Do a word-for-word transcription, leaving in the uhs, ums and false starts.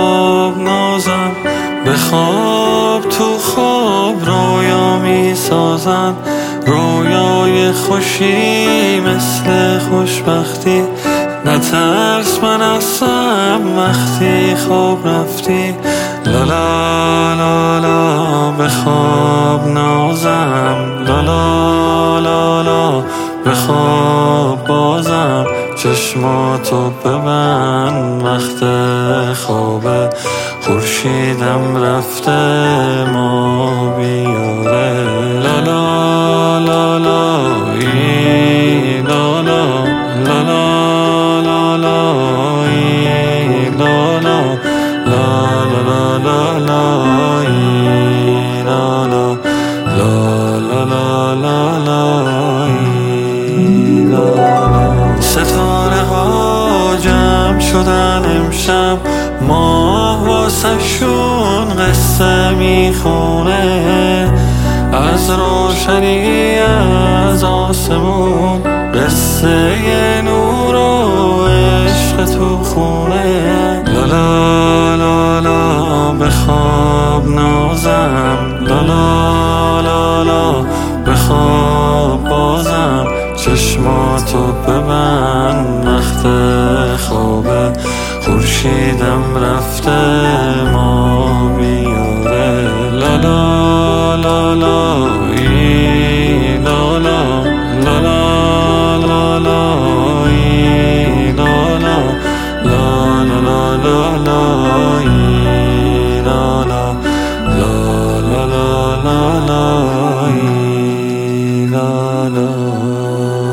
خواب نازم، به خواب تو خواب رویا می سازم. رویای خوشی مثل خوشبختی، نترس من هستم وقتی خواب رفتی. لالا لالا به خواب نازم، لالا لالا به خواب بازم. چشماتو ببند وقت خوابه، خورشیدم رفته ما بیاره. لالا لالا ای لالا، لالا لالا ای لالا، لالا لالا ای لالا، لالا لالا ای لالا. ستاره ها جمع شدن امشب، ماه واسه شون قصه میخونه. از روشنی از آسمون قصه نور و عشق تو خونه. لالا لالا به خواب نازم، لالا لالا به خواب بازم. چشماتو ببند وقت خوابه، خورشیدم رفته ما بیاره. لالا لالا ای لالا، لالا لالا ای لالا، لالا لالا ای لالا، لالا لالا ای لالا.